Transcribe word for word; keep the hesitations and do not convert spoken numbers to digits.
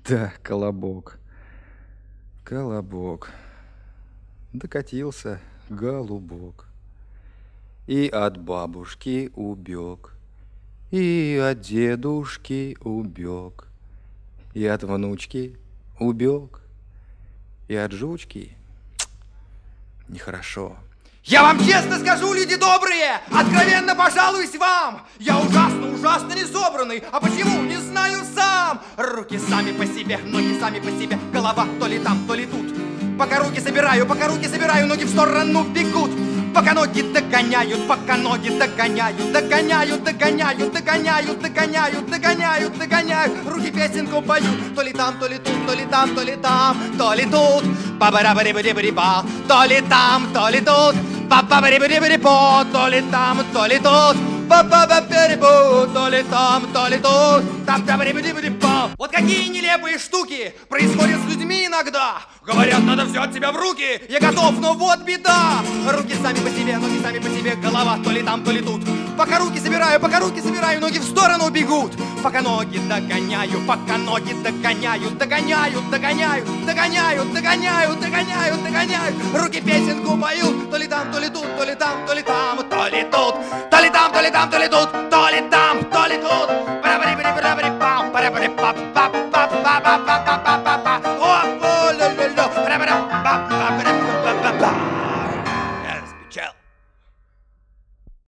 Да, колобок, колобок. Докатился голубок. И от бабушки убег, и от дедушки убег, и от внучки убег, и от жучки нехорошо. Я вам честно скажу, люди добрые, откровенно пожалуюсь вам. Я ужасно, ужасно не собранный, а почему, не знаю сам. Руки сами по себе, ноги сами по себе, голова то ли там, то ли тут. Пока руки собираю, пока руки собираю, ноги в сторону бегут. Пока ноги догоняют, пока ноги догоняют, догоняют, догоняют, догоняют, догоняют, догоняют, догоняют. Руки песенку поют, то ли там, то ли тут, то ли там, то ли там, то ли тут. Ба-ба-ра-ба-ри-ба-ри-ба, то ли там, то ли тут. Ба-ба-ри-ба-ри-ба-ри-ба, то ли там, то ли тут. Ба-ба-ба-ри-ба, то ли там, то ли тут. Там-там-ри-ба-ри-ба-ри-ба. Вот какие нелепые штуки происходят с людьми иногда. Говорят, надо взять себя в руки. Я готов, но вот беда. Руки сами по себе, ноги сами по себе, голова то ли там, то ли тут. Пока руки собираю, пока руки собираю, ноги в сторону бегут. Пока ноги догоняю, пока ноги догоняют, догоняют, догоняют, догоняют, догоняют, догоняют, догоняют. Руки песенку поют, то ли там, то ли тут, то ли там, то ли там, то ли тут, то ли там, то ли там, то ли тут, то ли там, то ли тут. Пара-пари-пари-пари-пам, пара-пари-пап-пап-пап-пап-пап-пап.